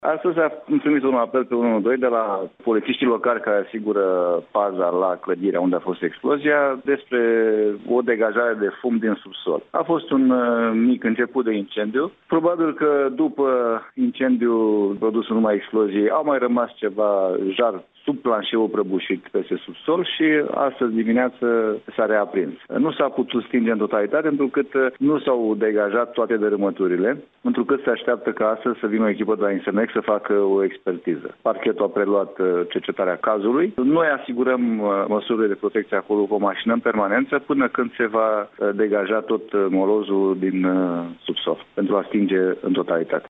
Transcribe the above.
Astăzi am trimis un apel pe 112 de la polițiștii locali care asigură paza la clădirea unde a fost explozia despre o degajare de fum din subsol. A fost un mic început de incendiu. Probabil că după incendiu produs în urma exploziei au mai rămas ceva jar sub planșeul prăbușit peste subsol și astăzi dimineață s-a reaprins. Nu s-a putut stinge în totalitate pentru că nu s-au degajat toate dărâmăturile, pentru că se așteaptă ca astăzi să vină o echipă de la Insernex să facă o expertiză. Parchetul a preluat cercetarea cazului. Noi asigurăm măsurile de protecție acolo cu o mașină în permanență până când se va degaja tot molozul din subsol pentru a stinge în totalitate.